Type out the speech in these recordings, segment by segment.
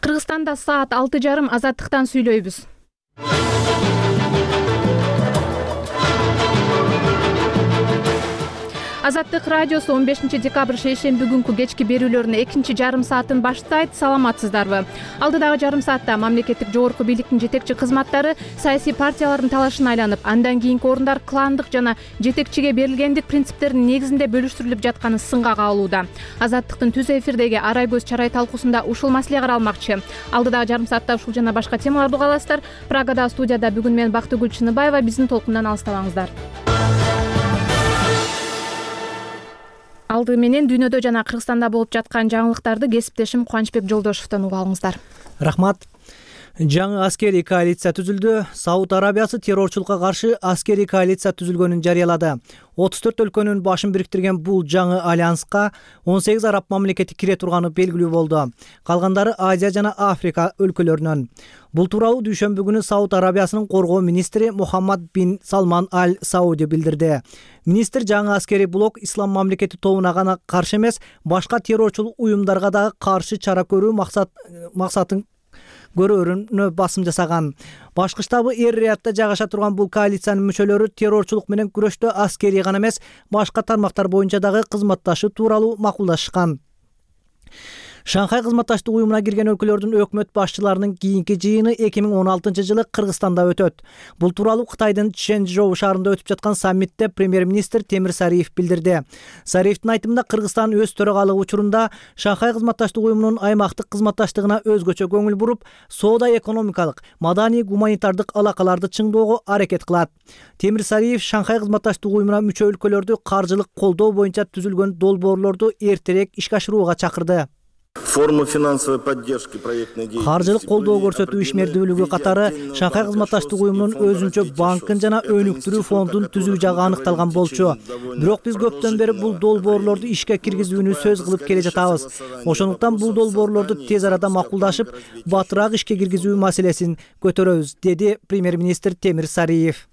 Кыргызстанда саат 6:30 Азаттыктан сүйлөйбүз. Азаттык радиосу 15 декабрь шейшемби күнкү кечки берүүлөрүнө экинчи жарым саатын баштайт. Саламатсыздарбы? Алдыдагы жарым саатта мамлекеттик жогорку бийликтин жетекчи кызматтары саясий партиялардын талашына айланып, андан кийинки орундар кландык жана жетекчиге берилгендик принциптеринин негизинде бөлүштүрүлүп жатканы сынга кабылууда. Азаттыктын түз эфирдеги Арай көз чарай талкуусунда ушул маселе каралмакчы. Алдыдагы жарым саатта ушул жана башка темаларды уга аласыздар. Прагада студияда бүгүн мен Бактыгүл Чыныбаева. Биздин толкундан алыстабаңыздар. Алды менен дүйнөдө жана Кыргызстанда болуп жаткан жаңылыктарды кесиптешим Кубанычбек Жолдошевдон угуп алыңыздар. Рахмат. Жаңы аскерий коалиция түзүлдү. Сауд Арабиясы террорчулукка каршы аскерий коалиция түзүлгөнүн жарыялады. 34 өлкөнүн башын бириктирген бул жаңы альянска 18 араб мамлекети кире турганы белгилүү болду. Калгандары Азия жана Африка өлкөлөрүнөн. Бул тууралуу дүйшөмбү күнү Сауд Арабиясынын коргоо министри Мухаммад бин Салман аль Сауди билдирди. Министр жаңы аскерий блок ислам мамлекети тобуна гана каршы эмес, башка террорчулук уюмдарга дагы каршы чара көрүү максатын көрөөрүнө басым жасаган. Башкы штабы Эр-Риядда жайгаша турган бул коалициянын мүчөлөрү террорчулук менен күрөштө аскерий гана эмес, башка тармактар боюнча дагы кызматташуу тууралуу макулдашышкан. Шанхай кызматташтык уюмуна кирген өлкөлөрдүн өкмөт башчыларынын кийинки жыйыны 2016 жылы Кыргызстанда өтөт. Бул тууралуу Кытайдын Чжэнчжоу шаарында өтүп жаткан саммитте премьер-министр Темир Сариев билдирди. Сариевдин айтымында Кыргызстан өз төрагалыгы учурунда Шанхай кызматташтык уюмунун аймактык кызматташтыгына өзгөчө көңүл буруп, соода-экономикалык, маданий-гуманитардык алакаларды чыңдоого аракет кылат. Темир Сариев Шанхай кызматташтык уюмуна мүчө өлкөлөрдү каржылык колдоо боюнча түзүлгөн долбоорлорду эртерээк ишке ашырууга чакырды. Форма финансовой поддержки проектной деятельности. Каржылык колдоо көрсөтүү ишмердүүлүгү катары Шанхай кызматташтык уюмунун өзүнчө банкын жана өнүктүрүү фондун түзүү жагы аныкталган болчу. Бирок биз көптөн бери бул долбоорлорду ишке киргизүүнү сөз кылып келе жатабыз. Ошондуктан бул долбоорлорду тез арада макулдашып, батыраак ишке киргизүү маселесин көтөрөбүз, деди премьер-министр Темир Сариев.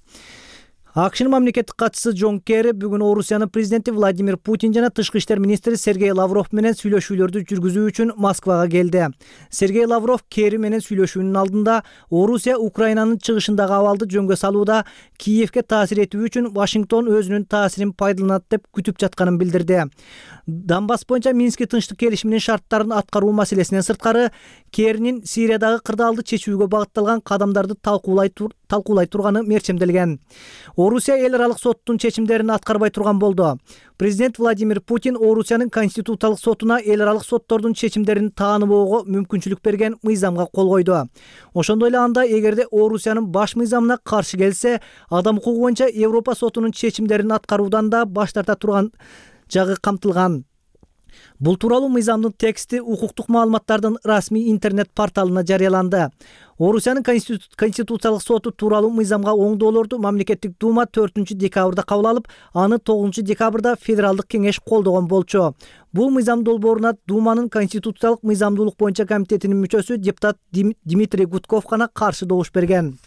АКШнын мамлекеттик катчысы Джон Керри бүгүн Орусиянын президенти Владимир Путин жана тышкы иштер министри Сергей Лавров менен сүйлөшүүлөрдү жүргүзүү үчүн Москвага келди. Сергей Лавров Керри менен сүйлөшүүнүн алдында Орусия Украинанын чыгышындагы абалды жөнгө салууда Киевке таасир этүү үчүн Вашингтон өзүнүн таасирин пайдаланат деп күтүп жатканын билдирди. Донбасс боюнча Мински тынчтык келишиминин шарттарын аткаруу маселесинен сырткары Керринин Сириядагы кырдаалды чечүүгө багытталган кадамдарды талкуулай турганы мерчемделген. Орусия эл аралык соттун чечимдерин аткарбай турган болду. Президент Владимир Путин Орусиянын конституциялык сотуна эл аралык соттордун чечимдерин тааныбоого мүмкүнчүлүк берген мыйзамга кол койду. Ошондой эле анда эгерде Орусиянын баш мыйзамына каршы келсе, адам укугу боюнча Европа сотунун чечимдерин аткаруудан да баш тарта турган жагы камтылган. Бул тууралуу мыйзамдын тексти укуктук маалыматтардын расмий интернет порталына жарыяланды. Орусиянын конституциялык соту тууралуу мыйзамга оңдоолорду мамлекеттик дума 4 декабрда кабыл алып, аны 9 декабрда федералдык кеңеш колдогон болчу. Бул мыйзам долбооруна Думанын конституциялык мыйзамдуулук боюнча комитетинин мүчөсү депутат Дмитрий Гудков гана каршы добуш берген.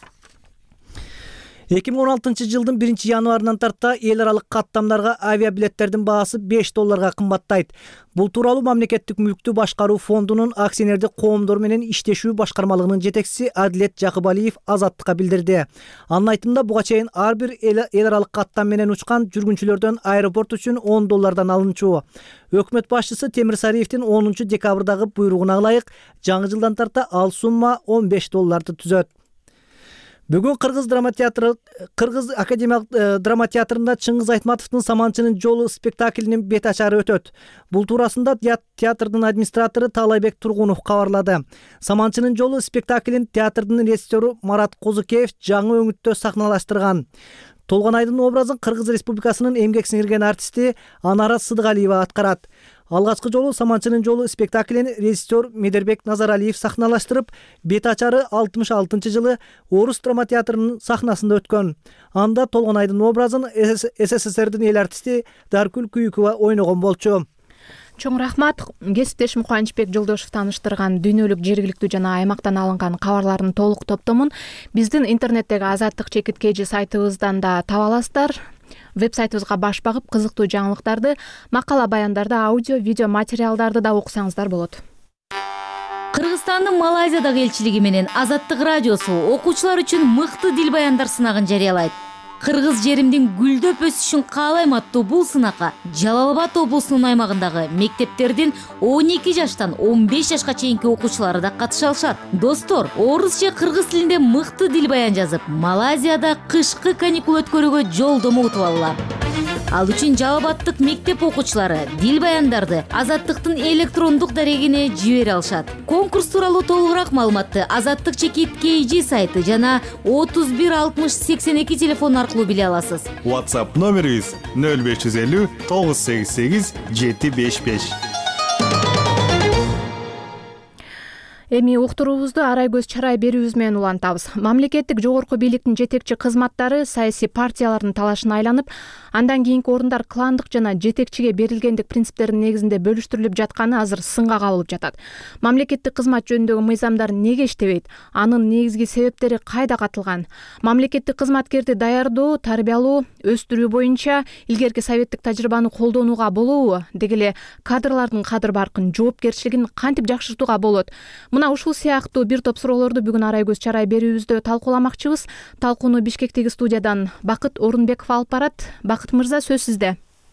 2016 жылдын 1 январынан тарта эл аралык каттамдарга авиабилеттердин баасы $5 кымбаттайт. Бул тууралуу мамлекеттик мүлктү башкаруу фондунун акционердик коомдор менен иштешүү башкармалыгынын жетекчиси Адилет Жакыбалиев Азаттыкка билдирди. Анын айтымында буга чейин ар бир эл аралык каттам менен учкан жүргүнчүлөрдөн аэропорт үчүн $10 алынчу. Өкмөт башчысы Темир Сариевдин 10 декабрдагы буйругуна ылайык жаңы жылдан тарта ал сумма $15 түзөт. Бүгүн Кыргыз академиялык драма театрында Чыңгыз Айтматовдун Саманчынын жолу спектаклинин бет ачары өтөт. Бул туурасында театрдын администратору Таалайбек Тургунов кабарлады. Саманчынын жолу спектаклин театрдын режиссеру Марат Козукеев жаңы өңүттө сахналаштырган. Толгонайдын образын Кыргыз Республикасынын эмгек сиңирген артисти Анара Сыдыгалиева аткарат. Алгачкы жолу Саманчынын жолу спектаклин режиссер Медербек Назаралиев сахналаштырып, бет ачары 66 жылы Орус драма театрынын сахнасында өткөн. Анда Толгонайдын образын СССРдин эл артисти Даркүл Күйүкова ойногон болчу. Чоң рахмат. Кесиптешим Кубанычбек Жолдошев тааныштырган дүйнөлүк, жергиликтүү жана аймактан алынган кабарлардын толук топтомун биздин интернеттеги Азаттык _kg сайтыбыздан да таба аласыздар. Веб-сайтыбызга баш багып, кызыктуу жаңылыктарды, макала баяндарды, аудио, видео материалдарды да окусаңыздар болот. Кыргызстандын Малайзиядагы элчилиги менен Азаттык радиосу окуучулар үчүн мыкты дил баяндар сынагын жарыялайт. Кыргыз жеримдин гүлдөп өсүшүн каалайм аттуу бул сынакка Жалал Абад облусунун аймагындагы мектептердин 12 жаштан 15 жашка чейинки окуучулары да катыша алышат. Достор, орус же кыргыз тилинде мыкты дил баян жазып, Малайзияда кышкы каникул өткөрүүгө жолдомо утуп алгыла. Ал үчүн Жалал Абадтык мектеп окуучулары дил баяндарды Азаттыктын электрондук дарегине жибере алышат. Конкурс тууралуу толугураак маалыматты Азаттык чекит KG сайты жана 31 60 82 телефон аркылуу биле аласыз. WhatsApp номерибиз 0550 988 755. Эми уктуруубузду арай көз чарай берүүбүз менен улантабыз. Мамлекеттик жогорку бийликтин жетекчи кызматтары саясий партиялардын талашына айланып, андан кийинки орундар кландык жана жетекчиге берилгендик принциптердин негизинде бөлүштүрүлүп жатканы азыр сынга кабылып жатат. Мамлекеттик кызмат жөнүндөгү мыйзамдар неге иштебейт? Анын негизги себептери кайда катылган? Мамлекеттик кызматкерди даярдоо, тарбиялоо, өстүрүү боюнча илгерки советтик тажрыйбаны колдонууга болобу? Деги эле кадрлардын кадыр баркын, жоопкерчилигин кантип жакшыртууга болот? Мына ушул сыяктуу бир топ суроолорду бүгүн арай көз чарай берүүбүздө талкууламакчыбыз. Талкууну Бишкектеги студиядан Бакыт Орунбеков алып барат. Бакыт мырза, сөз сизде.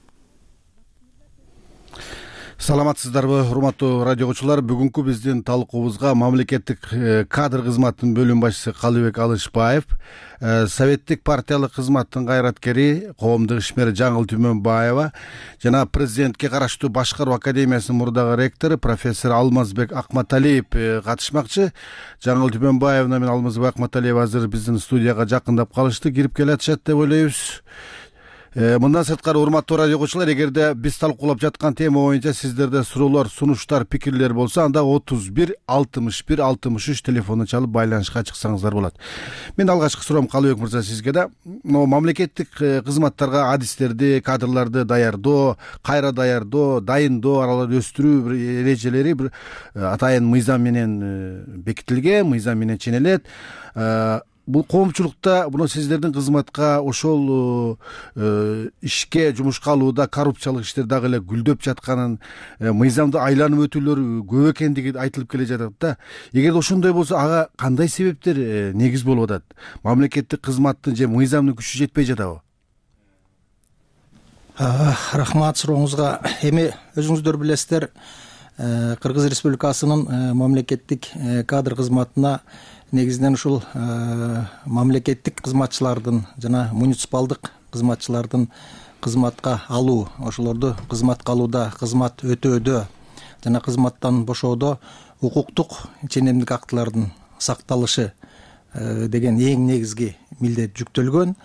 Саламатсыздарбы, урматтуу радио окуучулар. Бүгүнкү биздин талкуубузга мамлекеттик кадр кызматынын бөлүм башчысы Калыбек Алышбаев, советтик партиялык кызматтын кайраткери, коомдук ишмери Жаңыл Түмөнбаева жана президентке караштуу башкаруу академиясынын мурдагы ректору профессор Алмазбек Акматалиев катышмакчы. Жаңыл Түмөнбаевна менен Алмазбек Акматалиев азыр биздин студияга жакындап калышты, кирип келатышат деп ойлойбуз. Мындан сырткары, урматтуу радио окуучулар, эгерде биз талкуулап жаткан тема боюнча сиздерде суроолор, сунуштар, пикирлер болсо, анда 31 61 63 телефону чалып байланышка чыксаңыздар болот. Мен алгачкы суроом Калыбек мырза сизге да. Мамлекеттик кызматтарга адистерди, кадрларды даярдоо, кайра даярдоо, дайындоо, араларды өстүрүү бир эрежелери бир атайын мыйзам менен бекитилген, мыйзам менен ченелет. Бул коомчулукта муну сиздердин кызматка ошол ишке, жумушка алууда коррупциялык иштер дагы эле гүлдөп жатканын, мыйзамды айланып өтүүлөр көп экендиги айтылып келе жатат да. Эгерде ошондой болсо, ага кандай себептер негиз болуп атат? Мамлекеттик кызматтын же мыйзамдын күчү жетпей жатабы? Рахмат сурооңузга. Эми өзүңүздөр билесиздер, Кыргыз Республикасынын мамлекеттик кадр кызматына негизинен ушул мамлекеттик кызматчылардын жана муниципалдык кызматчылардын кызматка алуу, ошолорду кызматка алууда, кызмат өтөөдө жана кызматтан бошоодо укуктук ченемдик актылардын сакталышы деген эң негизги милдет жүктөлгөн.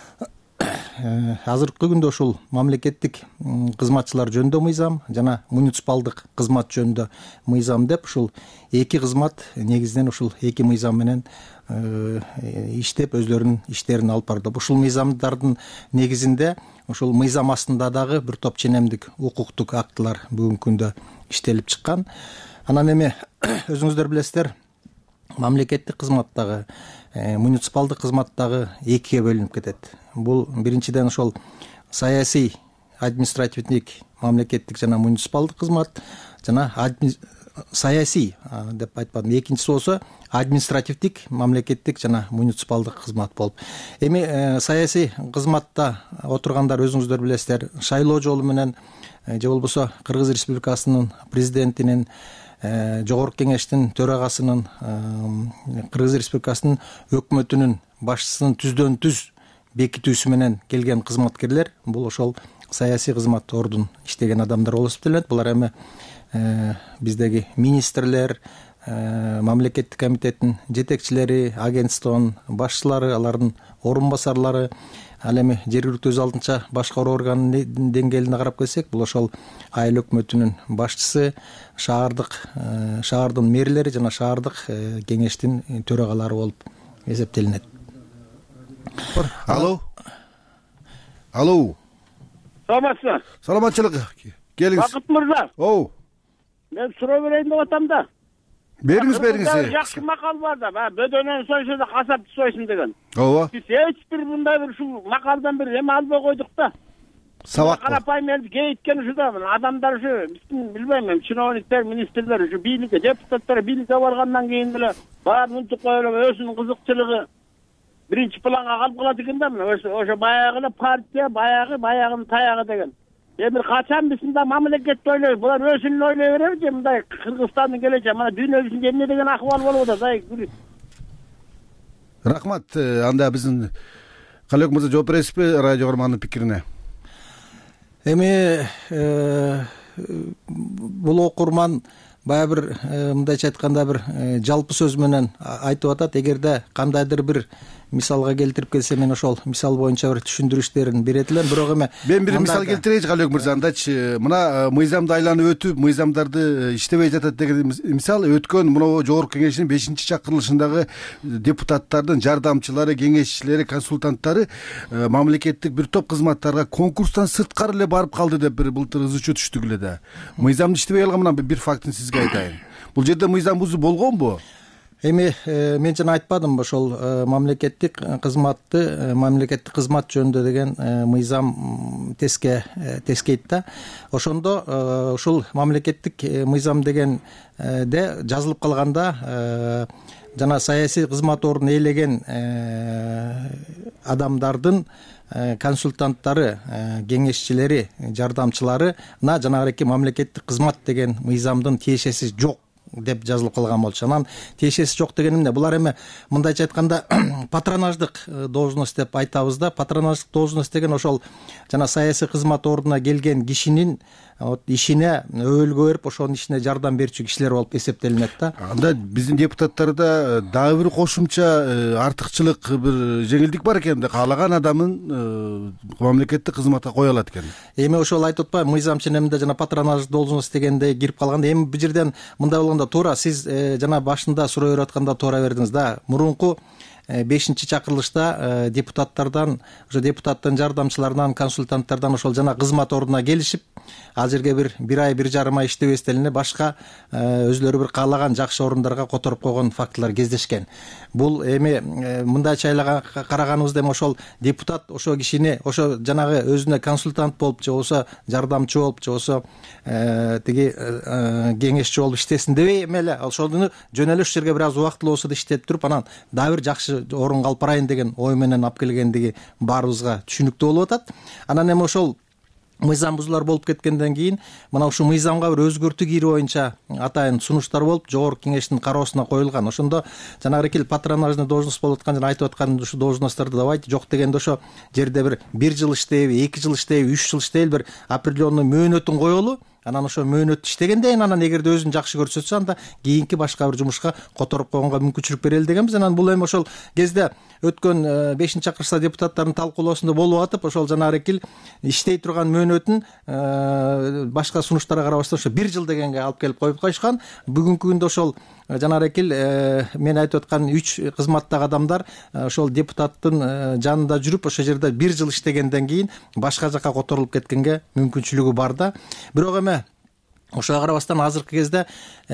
Азыркы күндө ушул мамлекеттик кызматчылар жөнүндө мыйзам жана муниципалдык кызмат жөнүндө мыйзам деп ушул эки кызмат негизинен ушул эки мыйзам менен иштеп өздөрүнүн иштерин алып барып, ушул мыйзамдардын негизинде ушул мыйзам астында дагы бир топ ченемдик укуктук актылар бүгүнкү күндө иштелип чыккан. Анан эми өзүңүздөр билесиздер, мамлекеттик кызматтагы, муниципалдык кызматтагы экиге бөлүнүп кетет. Бул биринчиден ошол саясий, административдик, мамлекеттик жана муниципалдык кызмат жана саясий деп айтпадым. Экинчиси болсо административдик, мамлекеттик жана муниципалдык кызмат болуп. Эми саясий кызматта отургандар өзүңүздөр билесиздер, шайлоо жолу менен же болбосо Кыргыз Республикасынын президентинин, Жогорку кеңештин төрагасынын, Кыргыз Республикасынын өкмөтүнүн башчысынын түздөн түз бекитүүсү менен келген кызматкерлер, бул ошол саясий кызмат ордун иштеген адамдар болуп эсептелет. Булар эми биздеги министрлер, мамлекеттик комитеттин жетекчилери, агентствонун башчылары, алардын орун басарлары, ал эми жергиликтүү өз алдынча башкаруу органынын деңгээлине карап келсек, бул ошол айыл өкмөтүнүн башчысы, шаардын мэрлери жана шаардык кеңештин төрагалары болуп эсептелинет. Алло. Алло. Саламатсызбы? Саламатчылык. Келиңиз. Бакыт мырза. Оу. Мен суроо берейин деп атам да. Бериңиз. Жакшы макал бар да, бөдөнөн сойсо да касапты сойсун деген. Ооба. Биз эч бир мындай бир ушул макалдан бир эме албай койдук да. Сабак карапайым элди кейиткен ушуда адамдар ушу билбейм эми чиновниктер, министрлер ушу бийликке, депутаттар бийликке баргандан кийин деле баарын унутуп коюп эле өзүнүн кызыкчылыгы биринчи планга калып калат экен да мына ошо баягы эле партия баягынын таягы деген. Эми качан биз мындай мамлекетти ойлойбуз, булар өзүн ойлой береби же мындай Кыргызстандын келечеги мына дүйнө жүзүндө эмне деген акыбал болуп атат. Рахмат. Анда биздин Калыбек мырза жооп бересизби радио көрөрмандын пикирине? Эми бул окурман баягы бир мындайча айтканда бир жалпы сөз менен айтып атат. Эгерде кандайдыр бир мисалга келтирип келсе, мен ошол мисал боюнча бир түшүндүрүштөрүн берет элем. Бирок эми мен бир мисал келтирейинчи Калыбек мырза. Андачы мына мыйзамды айланып өтүп, мыйзамдарды иштебей жатат деген мисал өткөн мына жогорку кеңештин 5-чакырылышындагы депутаттардын жардамчылары, кеңешчилери, консультанттары мамлекеттик бир топ кызматтарга конкурстан сырткары эле барып калды деп бир былтыр ыз чуу түштүк эле да. Мыйзамды иштебей алган мына бир фактын сизге айтайын. Бул жерде мыйзам бузуу болгонбу? Эми мен жана айтпадымбы ошол мамлекеттик кызматты, мамлекеттик кызмат жөнүндө деген мыйзам тескейт да. Ошондо ушул мамлекеттик мыйзам дегенде жазылып калганда жана саясий кызмат ордун ээлеген адамдардын консультанттары, кеңешчилери, жардамчыларына жанагы мамлекеттик кызмат деген мыйзамдын тиешеси жок деп жазылып калган болчу. Анан тиешеси жок деген эмне? Булар эми мындайча айтканда патронаждык должность деп айтабыз да. Патронаждык должность деген ошол жана саясий кызмат ордуна келген кишинин ишине өбөлгө берип, ошонун ишине жардам берүүчү кишилер болуп эсептелинет да. Анда биздин депутаттарда дагы бир кошумча артыкчылык, бир жеңилдик бар экен да. Каалаган адамын мамлекеттик кызматка кое алат экен. Эми ошол айтып атпайбы, мыйзам ченеминде жана патронаждык должность дегенде кирип калганда, эми бул жерден мындай болгондо туура сиз жана башында суроо берип атканда туура бердиңиз да. Мурунку 5-чакырылышта депутаттардан, ошо депутаттын жардамчыларынан, консультанттардан ошол жана кызмат ордуна келишип, ал жерге бир ай, 1,5 ай иштебестен эле башка өзлөрү бир каалаган жакшы орундарга которуп койгон фактылар кездешкен. Бул эми мындайча караганыбызда эми ошол депутат ошо кишини, ошо жанагы өзүнө консультант болуп, же болбосо жардамчы болуп, же болбосо тиги кеңешчи болуп иштесин дебей эми эле ошону жөн эле ушул жерге бир аз убактылуу болсо да иштеп туруп, анан дагы бир жакшы орунга алып барайын деген ой менен алып келгендиги баарыбызга түшүнүктүү болуп атат. Анан эми ошол мыйзам бузуулар болуп кеткенден кийин мына ушул мыйзамга бир өзгөртүү кирүү боюнча атайын сунуштар болуп, жогорку кеңештин кароосуна коюлган. Ошондо жанагы патронажный должность болуп аткан жана айтып аткан ушул должностторду давайте жок дегенде ошо жерде бир жыл иштейби, 2 жыл иштейби, 3 жыл иштейби, бир определенный мөөнөтүн коелу. Анан ошо мөөнөт иштегенден кийин анан эгерде өзүн жакшы көрсөтсө, анда кийинки башка бир жумушка которуп койгонго мүмкүнчүлүк берели дегенбиз. Анан бул эми ошол кезде өткөн 5-чакырышта депутаттардын талкуулоосунда болуп атып, ошол жанагы иштей турган мөөнөтүн башка сунуштарга карабастан ошо 1 жыл дегенге алып келип коюп коюшкан. Бүгүнкү күндө ошол жанагы мен айтып аткан 3 кызматтагы адамдар ошол депутаттын жанында жүрүп, ошол жерде 1 жыл иштегенден кийин башка жака которулуп кеткенге мүмкүнчүлүгү бар да. Бирок эми ошого карабастан азыркы кезде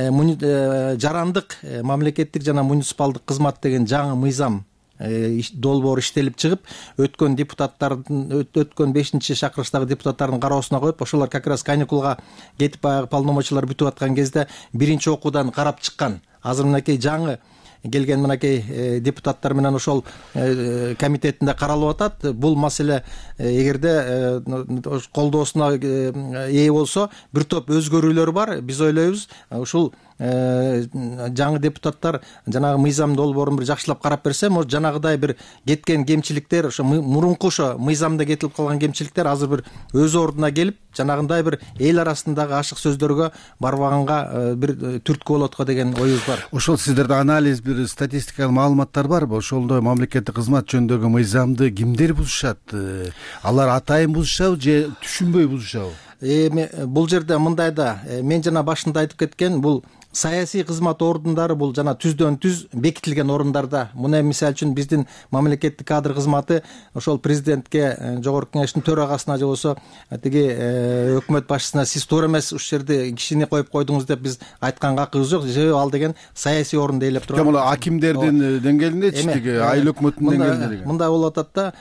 жарандык мамлекеттик жана муниципалдык кызмат деген жаңы мыйзам долбоор иштелип чыгып, өткөн депутаттардын, өткөн 5-чакырыштагы депутаттардын кароосуна коюп, ошолор как раз каникулга кетип баягы полномочиялар бүтүп аткан кезде биринчи окуудан карап чыккан. Азыр мынакей жаңы келген мынакей депутаттар менен ошол комитетинде каралып атат. Бул маселе эгерде колдоосуна ээ болсо, бир топ өзгөрүүлөр бар. Биз ойлойбуз, ушул жаңы депутаттар жанагы мыйзам долбоорун бир жакшылап карап берсе, может жанагыдай бир кеткен кемчиликтер, ошо мурунку ошо мыйзамда кетилип калган кемчиликтер азыр бир өз ордуна келип, жанагындай бир эл арасындагы ашык сөздөргө барбаганга бир түрткү болот го деген оюбуз бар. Ошол сиздерде анализ, бир статистикалык маалыматтар барбы? Ошондой мамлекеттик кызмат жөнүндөгү мыйзамды кимдер бузушат? Алар атайын бузушабы же түшүнбөй бузушабы? Бул жерде мындай да, мен жана башында айтып кеткен, бул саясий кызмат ордундары бул жана түздөн түз бекитилген орундарда. Муну мисалы үчүн биздин мамлекеттик кадр кызматы ошол президентке, жогорку кеңештин төрагасына же болбосо тиги өкмөт башчысына сиз туура эмес ушул жерде кишини коюп койдуңуз деп биз айтканга акыбыз жок. Себеби ал деген саясий орунду ээлеп турган. Бул акимдердин деңгээлиндечи, тиги айыл өкмөттүн деңгээлинде деген. Мындай болуп атат да,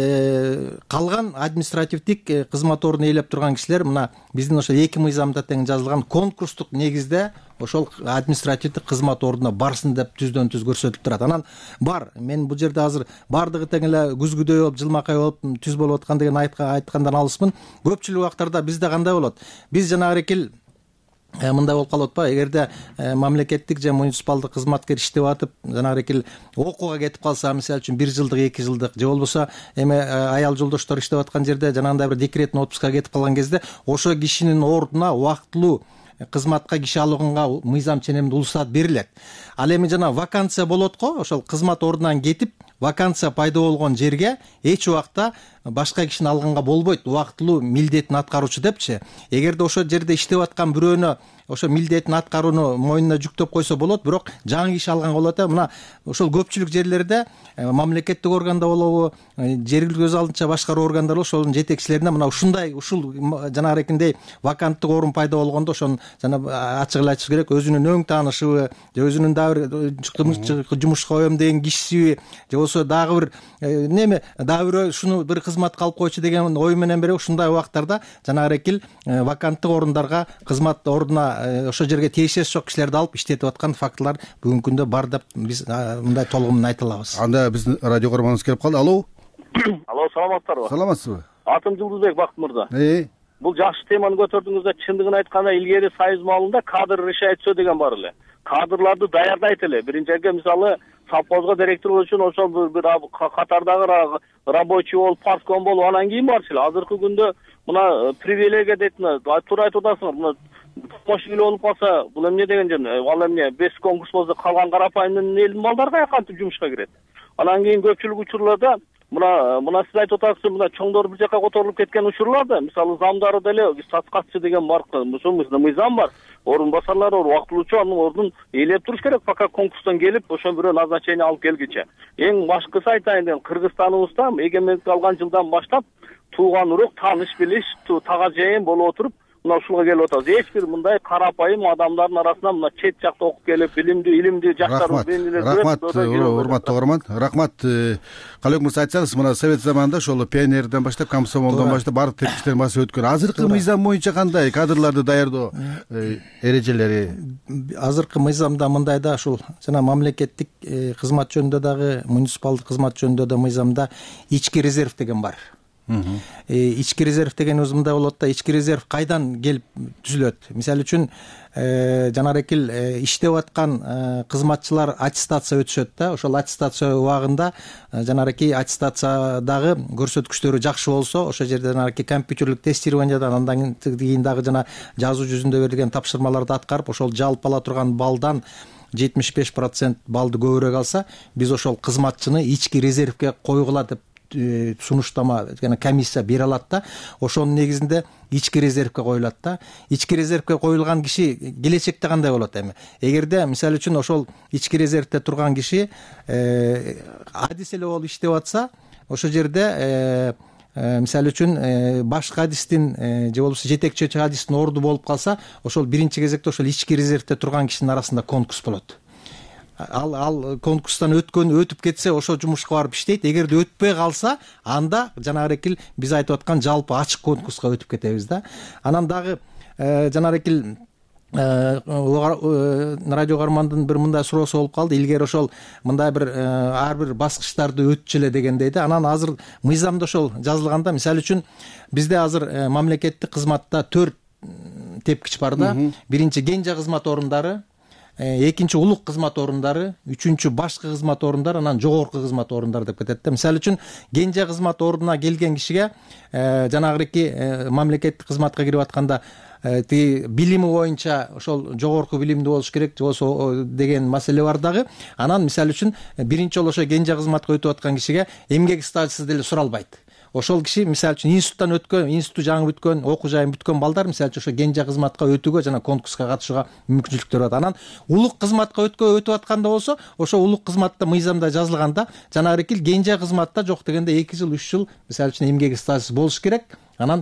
калган административдик кызмат ордун ээлеп турган кишилер мына биздин ошо 2 мыйзамда тең жазылган конкурстук негизде ошол административдик кызмат ордуна барсын деп түздөн түз көрсөтүлүп турат. Анан бар, мен бул жерде азыр бардыгы тең эле күзгүдөй болуп, жылмакай болуп, түз болуп аткан деген айткандан алыспын. Көпчүлүк убактарда бизде кандай болот? Биз жанагы экил мындай болуп калып атпайбы? Эгерде мамлекеттик же муниципалдык кызматкер иштеп атып, жанагы экил окууга кетип калса, мисалы үчүн 1 жылдык, 2 жылдык же болбосо аял жолдоштор иштеп аткан жерде жанагындай бир декреттин отпускага кетип калган кезде, ошо кишинин ордуна убактылуу кызматка киши алганга мыйзам ченемде улуусат берилет. Ал эми жана вакансия болот го, ошол кызмат ордунан кетип вакансия пайда болгон жерге эч убакта башка кишини алганга болбойт, убактылуу милдетин аткаруучу депчи. Эгерде ошол жерде иштеп аткан бирөөнө ошо милдетин аткарууну мойнуна жүктөп койсо болот, бирок жаңы киши алганга болот. Мына ошол көпчүлүк жерлерде мамлекеттик органда болобу, жергиликтүү өз алдынча башкаруу органдары ошонун жетекчилерине мына ушул жанагы экиндей ваканттык орун пайда болгондо ошону жана ачык эле айтыш керек, өзүнүн өң таанышыбы же өзүнүн дагы бир жумушка коем деген кишисиби же болбосо дагы бир неме дагы бирөө ушуну бир кызматка алып койчу деген ой менен берип ушундай убактарда жанагы экил ваканттык орундарга кызмат ордуна ошол жерге тиешеси жок кишилерди алып иштетип аткан фактылар бүгүнкү күндө бар деп биз мындай толугу менен айта алабыз. Анда биздин радио көрманыбыз келип калды. Алло. Алло, саламатсыздарбы? Саламатсызбы? Атым Жылдызбек Бакыт мырза. Бул жакшы теманы көтөрдүңүз да, чындыгын айтканда илгери Союз маалында кадр решает всё деген бар эле. Кадрларды даярдайт эле. Биринчиге мисалы совхозго директор болуш үчүн ошол бир катардагы рабочий болуп, партком болуп, анан кийин барчу эле. Азыркы күндө мына привилегия дейт, туура айтып атасыңар. Мына помощь болуп калса, бул эмне деген жөн? Ал эмне 5 конкурс болсо калган карапайым элдин балдары каяка кантип жумушка кирет? Анан кийин көпчүлүк учурларда мына сиз айтып атасыз, мына чоңдор бир жака которулуп кеткен учурларда, мисалы замдары деле саткатчы деген бар, мыйзам бар. Орун басарлар убактылуучу анын ордун ээлеп туруш керек, пока конкурстан келип ошо бирөө назначение алып келгиче. Эң башкысы айтайын дегем, Кыргызстаныбызда эгемендик алган жылдан баштап тууган урук, тааныш билиш, тага жайын болуп отуруп мына ушуга келип атабыз. Эч бир мындай карапайым адамдардын арасынан мына чет жакта окуп келип, илимдүү жаштар Рахмат, урматтуу көрөрман. Рахмат. Калек мырза, айтсаңыз, мына совет заманында ошол пионерден баштап, комсомолдон баштап баардык тепкичтерин басып өткөн. Азыркы мыйзам боюнча кандай кадрларды даярдоо эрежелери? Азыркы мыйзамда мындай да, ушул жана мамлекеттик кызмат жөнүндө дагы, муниципалдык кызмат жөнүндө да мыйзамда ички резерв деген бар. Ички резерв деген өзү мындай болот да, ички резерв кайдан келип түзүлөт? Мисалы үчүн жанагы экил иштеп аткан кызматчылар аттестация өтүшөт да, ошол аттестация убагында жанагы аттестациядагы көрсөткүчтөрү жакшы болсо, ошол жерде жанагы компьютерлик тестированиядан андан кийин дагы жана жазуу жүзүндө берилген тапшырмаларды аткарып, ошол жалпы ала турган балдан 75% балды көбүрөөк алса, биз ошол кызматчыны ички резервге койгула деп сунуштама жана комиссия бере алат да, ошонун негизинде ички резервге коюлат да. Ички резервге коюлган киши келечекте кандай болот эми? Эгерде мисалы үчүн ошол ички резервде турган киши адис эле болуп иштеп атса, ошол жерде мисалы үчүн башкы адистин же болбосо жетекчи адистин орду болуп калса, ошол биринчи кезекте ошол ички резервде турган кишинин арасында конкурс болот. Ал конкурстан өтүп кетсе, ошо жумушка барып иштейт. Эгерде өтпөй калса, анда жанагы экил биз айтып аткан жалпы ачык конкурска өтүп кетебиз да. Анан дагы жанагы экил радио кармандын бир мындай суроосу болуп калды. Илгери ошол мындай бир ар бир баскычтарды өтчү эле дегендей да. Анан азыр мыйзамда ошол жазылганда, мисалы үчүн бизде азыр мамлекеттик кызматта 4 тепкич бар да. Биринчи кенже кызмат орундары, экинчи улук кызмат орундары, үчүнчү башкы кызмат орундары, анан жогорку кызмат орундары деп кетет да. Мисалы үчүн кенже кызмат ордуна келген кишиге жанагы мамлекеттик кызматка кирип атканда тиги билими боюнча ошол жогорку билимдүү болуш керек болсо деген маселе бар дагы. Анан мисалы үчүн биринчи жолу ошо кенже кызматка өтүп аткан кишиге эмгек стажсыз деле суралбайт. ошол киши мисалы үчүн институту жаңы бүткөн, окуу жайын бүткөн балдар мисалы үчүн ошо кенже кызматка өтүүгө жана конкурска катышууга мүмкүнчүлүктөр бар. Анан улук кызматка өтүп атканда болсо, ошо улук кызматта мыйзамда жазылганда жанагы кенже кызматта жок дегенде 2 жыл 3 жыл мисалы үчүн эмгек стажы болуш керек. Анан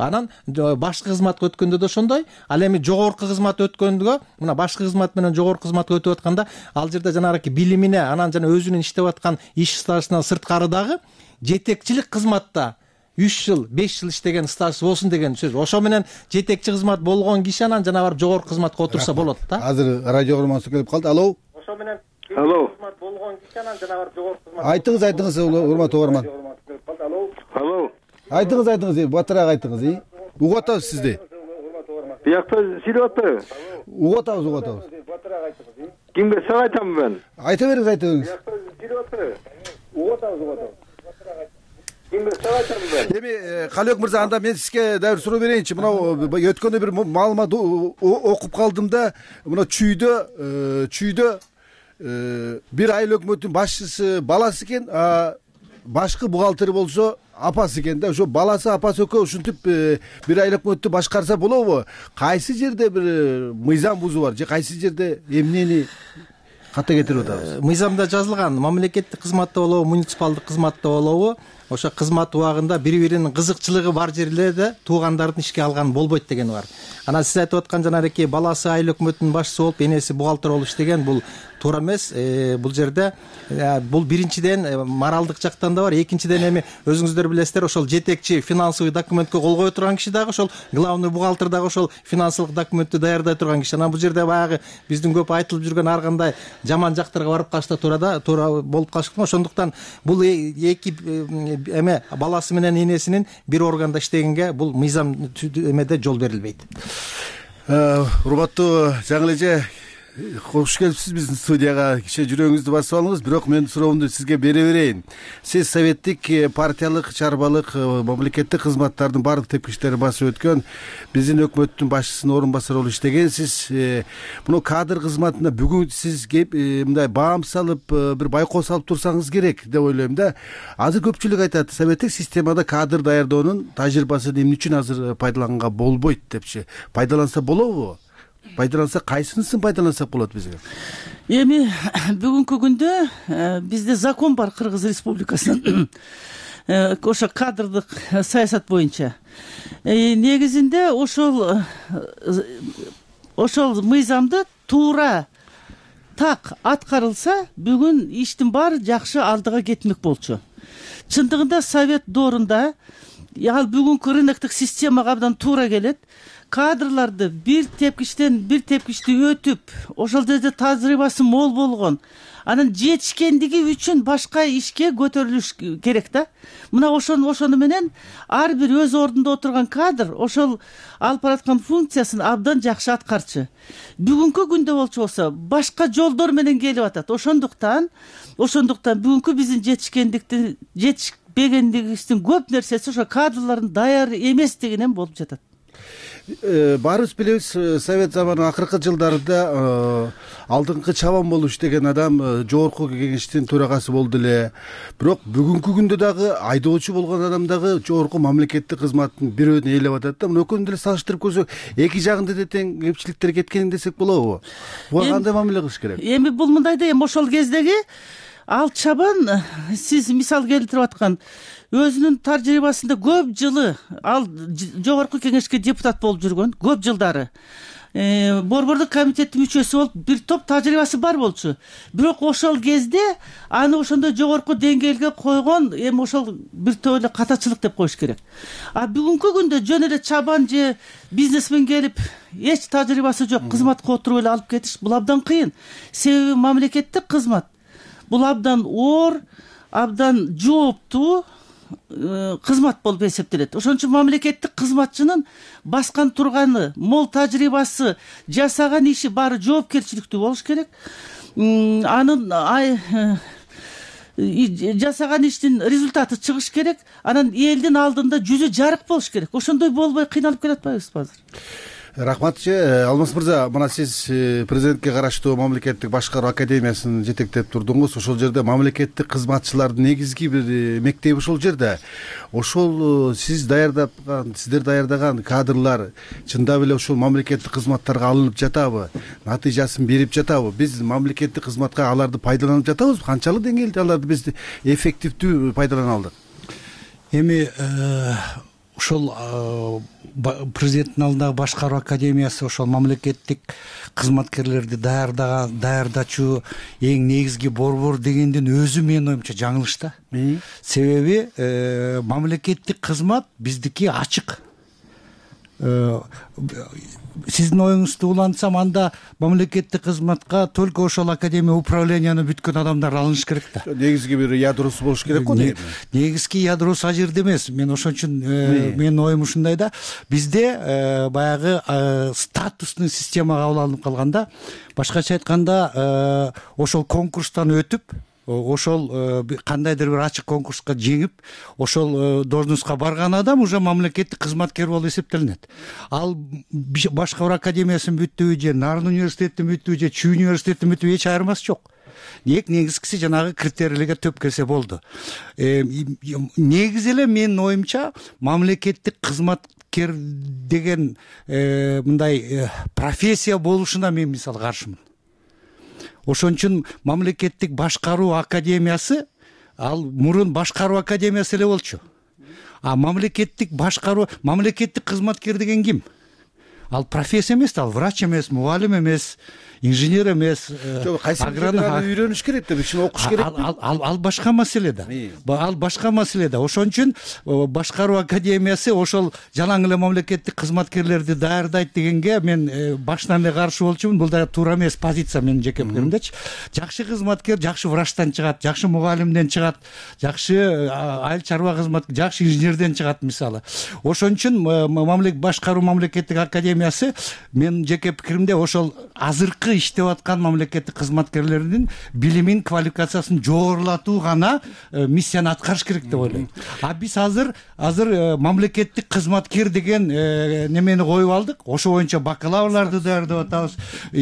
башкы кызматка өткөндө да ошондой. Ал эми жогорку кызмат өткөндө, мына башкы кызмат менен жогорку кызматка өтүп атканда, ал жерде жанагы билимине, анан жана өзүнүн иштеп аткан иш стажынан сырткары дагы жетекчилик кызматта 3 жыл 5 жыл иштеген стаж болсун деген сөз. Ошо менен жетекчи кызмат болгон киши анан жана барып жогорку кызматка отурса болот да. Азыр радио көрмөсү келип калды. Алло. Ошо менен кызмат болгон киши анан жана барып жогорку кызмат. Айтыңыз, урматтуу угарман. Алло. Айтыңыз, батыраак айтыңыз. Угуп атабыз сизди. Биякта сүйлөп атпайбы? Угуп атабыз. Батыраак айтыңыз. Кимге сага айтамын мен? Айта бериңиз. Биякта сүйлөп атпайбы? Угуп атабыз. Кимге сага айтамын мен? Эми Калыбек мырза, анда мен сизге дагы суроо берейинчи. Мына өткөндө бир маалымат окуп калдым да, мына чүйдө бир айыл өкмөттүн башчысы баласы экен, башкы бухгалтери болсо апасы экен да. Ошо баласы апасы экөө ушинтип бир айыл өкмөттү башкарса болобу? Кайсы жерде бир мыйзам бузуу бар же кайсы жерде эмнени ката кетирип атабыз? Мыйзамда жазылган мамлекеттик кызматта болобу, муниципалдык кызматта болобу, ошо кызмат убагында бири-биринин кызыкчылыгы бар жерлерде туугандарын ишке алган болбойт деген бар. Анан сиз айтып аткан жанагы баласы айыл өкмөтүнүн башчысы болуп, энеси бухгалтер болуп иштеген, бул туура эмес. Бул жерде бул биринчиден моралдык жактан да бар, экинчиден эми өзүңүздөр билесиздер, ошол жетекчи финансовый документке кол кое турган киши дагы ошол главный бухгалтер дагы ошол финансылык документти даярдай турган киши. Анан бул жерде баягы биздин көп айтылып жүргөн ар кандай жаман жактарга барып калышта туура болуп калышат. Ошондуктан бул эки эме баласы менен энесинин бир органда иштегенге бул мыйзам эмеде жол берилбейт. Урматтуу жаңы эже, кош келипсиз биздин студияга. Киче жүрөгүңүздү басып алыңыз, бирок мен суроомду сизге бере берейин. Сиз советтик, партиялык, чарбалык, мамлекеттик кызматтардын баардык тепкичтерин басып өткөн, биздин өкмөттүн башчысынын орун басары болуп иштегенсиз. Муну кадр кызматына бүгүн сиз мындай баам салып, бир байкоо салып турсаңыз керек деп ойлойм да. Азыр көпчүлүк айтат, советтик системада кадр даярдоонун тажрыйбасы эмне үчүн азыр пайдаланганга болбойт депчи. Пайдаланса болобу? Пайдаланса кайсынысын пайдалансак болот бизге? Эми бүгүнкү күндө бизде закон бар Кыргыз Республикасынын ошо кадрдык саясат боюнча. Негизинде ошол мыйзамды туура так аткарылса, бүгүн иштин баары жакшы алдыга кетмек болчу. Чындыгында совет доорунда ал бүгүнкү рыноктук системага абдан туура келет. Кадрларды бир тепкичти өтүп, ошол жерде тажрыйбасы мол болгон, анан жетишкендиги үчүн башка ишке көтөрүлүш керек да. Мына ошону менен ар бир өз ордунда отурган кадр ошол алып бараткан функциясын абдан жакшы аткарчы. Бүгүнкү күндө болсо башка жолдор менен келип атат. Ошондуктан бүгүнкү биздин жетишпегендигибиздин көп нерсеси ошо кадрлардын даяр эместигинен болуп жатат. Баарыбыз билебиз, совет заманынын акыркы жылдарында алдыңкы чабан болуп иштеген адам жогорку кеңештин төрагасы болду эле. Бирок бүгүнкү күндө дагы айдоочу болгон адам дагы жогорку мамлекеттик кызматтын бирөөнү ээлеп атат да. Мына экөөнү деле салыштырып көрсөк, эки жагында да тең кемчиликтер кеткен десек болобу? Буга кандай мамиле кылыш керек? Эми бул мындай да, ошол кездеги ал чабан, сиз мисал келтирип аткан, өзүнүн тажрыйбасында көп жылы ал жогорку кеңешке депутат болуп жүргөн, көп жылдары борбордук комитеттин мүчөсү болуп, бир топ тажрыйбасы бар болчу. Бирок ошол кезде аны ошондой жогорку деңгээлге койгон эми ошол бир топ эле катачылык деп коюш керек. А бүгүнкү күндө жөн эле чабан же бизнесмен келип, эч тажрыйбасы жок кызматка отуруп эле алып кетиш, бул абдан кыйын. Себеби мамлекеттик кызмат бул абдан оор, абдан жооптуу кызмат болуп эсептелет. Ошон үчүн мамлекеттик кызматчынын баскан турганы, мол тажрыйбасы, жасаган иши баары жоопкерчиликтүү болуш керек. Анын жасаган иштин результаты чыгыш керек. Анан элдин алдында жүзү жарык болуш керек. Ошондой болбой кыйналып келатпайбызбы азыр? Рахматчы Алмаз мырза, мына сиз президентке караштуу мамлекеттик башкаруу академиясын жетектеп турдуңуз. Ошол жерде мамлекеттик кызматчылардын негизги бир мектеби ошол жерде. Ошол сиздер даярдаган кадрлар чындап эле ошол мамлекеттик кызматтарга алынып жатабы? Натыйжасын берип жатабы? Биз мамлекеттик кызматка аларды пайдаланып жатабызбы? Канчалык деңгээлде аларды биз эффективдүү пайдалана алдык? Эми ошол президенттин алдындагы башкаруу академиясы ошол мамлекеттик кызматкерлерди даярдачу эң негизги борбор дегендин өзү менин оюмча жаңылыш да. Себеби мамлекеттик кызмат биздики ачык. Сиздин оюңузду улантсам, анда мамлекеттик кызматка только ошол академия управленияны бүткөн адамдар алыныш керек да. Негизги бир ядросу болуш керек го. Негизги ядросу ал жерде эмес. Мен ошон үчүн менин оюм ушундай да. Бизде баягы статустный системага кабыл алынып калганда, башкача айтканда, ошол конкурстан өтүп, ошол кандайдыр бир ачык конкурска жеңип, ошол должностка барган адам уже мамлекеттик кызматкер болуп эсептелинет. Ал башкаруу академиясын бүттүбү же Нарын университетин бүттүбү же Чүй университетин бүттүбү эч айырмасы жок. Негизгиси жанагы критерийлерге төп келсе болду. Негизи эле менин оюмча мамлекеттик кызматкер деген мындай профессия болушуна мен мисалы каршымын. Ошон үчүн мамлекеттик башкаруу академиясы ал мурун башкаруу академиясы эле болчу. А мамлекеттик кызматкер деген ким? Ал профессия эмес, ал врач эмес, мугалим эмес, инженер эмес, агроном үйрөнүш керек да, ишин окуш керек. Ал башка маселе да. Ошон үчүн башкаруу академиясы ошол жалаң эле мамлекеттик кызматкерлерди даярдайт дегенге мен башынан эле каршы болчумун. Бул да туура эмес позиция менин жеке пикиримдечи. Жакшы кызматкер жакшы врачтан чыгат, жакшы мугалимден чыгат, жакшы айыл чарба кызматкер, жакшы инженерден чыгат мисалы. Ошон үчүн башкаруу мамлекеттик академиясы мен жеке пикиримде ошол азыркы иштеп аткан мамлекеттик кызматкерлердин билимин, квалификациясын жогорулатуу гана миссияны аткарыш керек деп ойлойм. А биз азыр мамлекеттик кызматкер деген немени коюп алдык. Ошо боюнча бакалаврларды даярдап атабыз,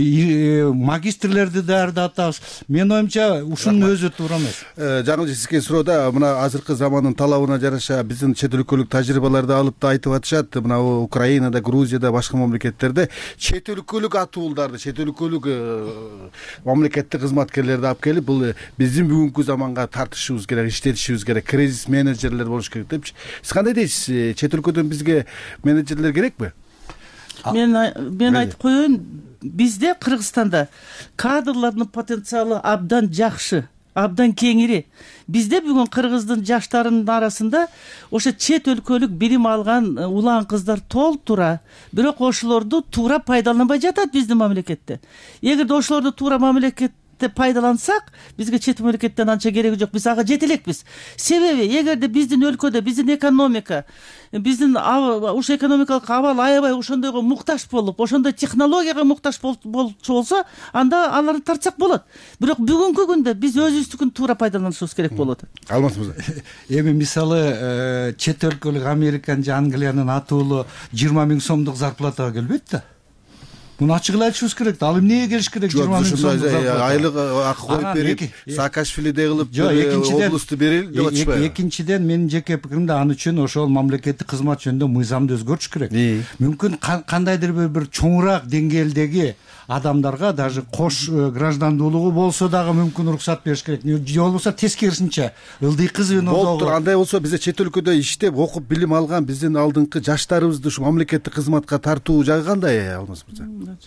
магистрлерди даярдап атабыз. Менин оюмча ушунун өзү туура эмес. Жаңы сизге суроо мына азыркы замандын талабына жараша биздин чет өлкөлүк тажрыйбаларды алып да айтып атышат. Мына Украинада, Грузияда, башка мамлекеттерде чет өлкөлүк атуулдарды, чет өлкөлүк мамлекеттик кызматкерлерди алып келип, бул биздин бүгүнкү заманга тартышыбыз керек, иштетишибиз керек, кризис менеджерлер болуш керек депчи. Сиз кандай дейсиз? Чет өлкөдөн бизге менеджерлер керекпи? Мен айтып коеюн, бизде Кыргызстанда кадрлардын потенциалы абдан жакшы, абдан кеңири. Бизде бүгүн кыргыздын жаштарынын арасында ошо чет өлкөлүк билим алган улан кыздар толтура. Бирок ошолорду туура пайдаланбай жатат биздин мамлекетте. Эгерде ошолорду туура мамлекетте пайдалансак, бизге чет мамлекеттен анча кереги жок. Биз ага жетелекпиз. Себеби эгерде биздин өлкөдө биздин экономика, биздин ушу экономикалык абал аябай ошондойго муктаж болуп, ошондой технологияга муктаж болчу болсо, анда аларды тартсак болот. Бирок бүгүнкү күндө биз өзүбүздүкүн туура пайдаланышыбыз керек болот. Алмаз мырза. Эми мисалы чет өлкөлүк Американын же Англиянын атуулу 20 000 сомдук зарплатага келбейт да. Муну ачык эле айтышыбыз керек да. Ал эмнеге келиш керек 20 000 сомдук зарплата? Айлык акы коюп берип, Саакашвилидей кылып, облусту берели деп атышпайбы? Экинчиден менин жеке пикиримде ан үчүн ошол мамлекеттик кызмат жөнүндө мыйзамды өзгөртүш керек. Мүмкүн кандайдыр бир чоңураак деңгээлдеги адамдарга даже кош граждандуулугу болсо дагы мүмкүн уруксат бериш керек. Же болбосо тескерисинче ылдыйкы звенодогу. Андай болсо бизде чет өлкөдө иштеп, окуп, билим алган биздин алдыңкы жаштарыбызды ушу мамлекеттик кызматка тартуу жагы кандай, Алмаз мырза?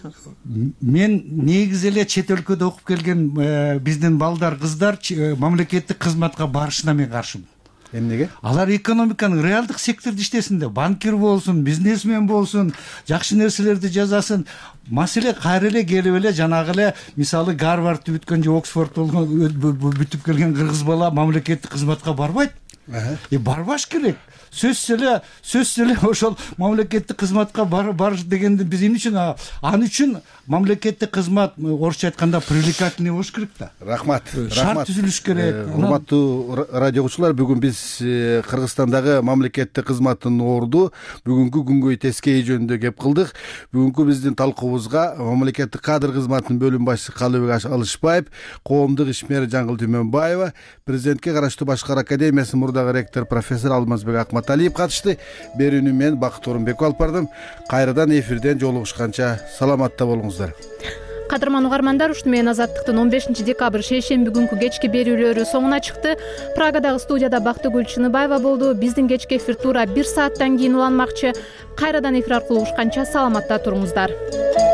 Мен негизи эле чет өлкөдө окуп келген биздин балдар, кыздар мамлекеттик кызматка барышына мен каршымын. Эмнеге? Алар экономиканын реалдык секторунда иштесин да, банкир болсун, бизнесмен болсун, жакшы нерселерди жазасын. Маселе кайра эле келип эле жанагы эле мисалы Гарвардты бүткөн же Оксфорд бүтүп келген кыргыз бала мамлекеттик кызматка барбайт. Барбаш керек. Сөзсүз эле ошол мамлекеттик кызматка барыш дегенди биз эмне үчүн ан үчүн мамлекеттик кызмат орусча айтканда привлекательный болуш керек да. Рахмат. Шарт түзүлүш керек. Урматтуу радио угуучулар, бүгүн биз Кыргызстандагы мамлекеттик кызматтын орду бүгүнкү күнгөй тескейи жөнүндө кеп кылдык. Бүгүнкү биздин талкуубузга мамлекеттик кадр кызматынын бөлүм башчысы Калыбек Алышбаев, коомдук ишмер Жаңгыл Түмөнбаева, президентке караштуу Башкар академиясынын мурдагы ректор профессор Алмазбек Акматалиев катышты. Берүүнү мен Бакыт Орунбеков алып бардым. Кайрадан эфирден жолугушканча саламатта болуңуздар. Кадырман угармандар, ушуну менен Азаттыктын 15 декабрь шейшемби күнкү кечки берүүлөрү соңуна чыкты. Прагадагы студияда Бактыгүл Чыныбаева болду. Биздин кечки эфир туура 1 сааттан кийин уланмакчы. Кайрадан эфир аркылуу угушканча саламатта туруңуздар.